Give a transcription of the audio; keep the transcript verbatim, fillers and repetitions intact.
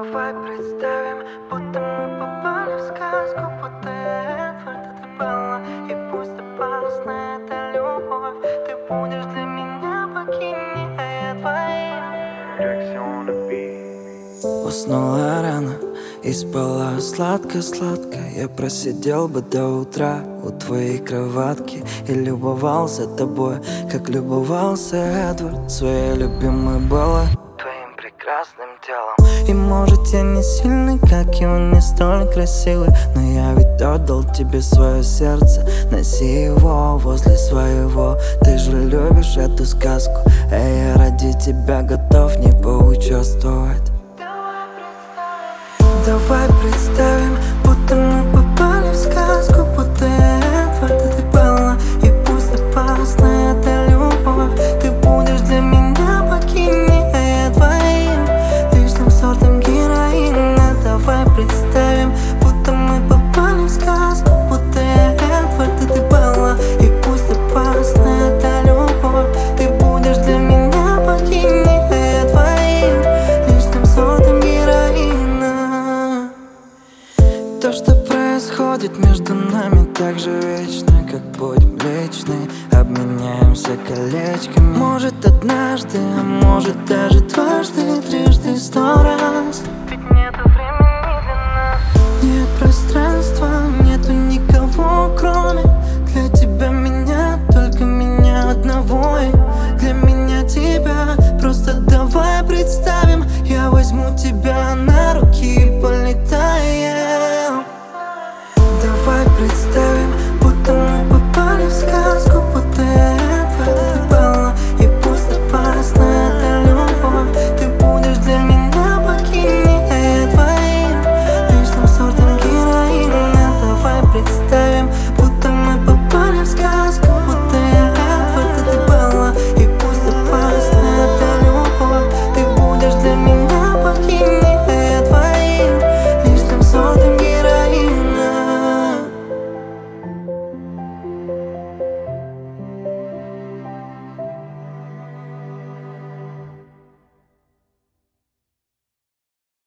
Давай представим, будто мы попали в сказку, будто Эдварда ты была. И пусть опасна эта любовь, ты будешь для меня богиней, а я твоим. Уснула рано и спала сладко-сладко. Я просидел бы до утра у твоей кроватки и любовался тобой, как любовался Эдвард своей любимой Беллой, твоим прекрасным телом. И может я не сильный, как и он, не столь красивый, но я ведь отдал тебе свое сердце. Носи его возле своего. Ты же любишь эту сказку, а я ради тебя готов не поучаствовать. Давай представим, будто мы попали в сказку, будто Эдварда ты была. И пусть опасна эта любовь, ты будешь для меня богиней, а я твоим личным сортом героина. Давай представим, будто мы попали в сказку, будто Эдварда ты была. И пусть опасна эта любовь, ты будешь для меня богиней, а я твоим личным сортом героина. То, что происходит между нами, так же вечно, как путь Млечный. Обменяемся колечками, может однажды, а может даже дважды, трижды, сто раз.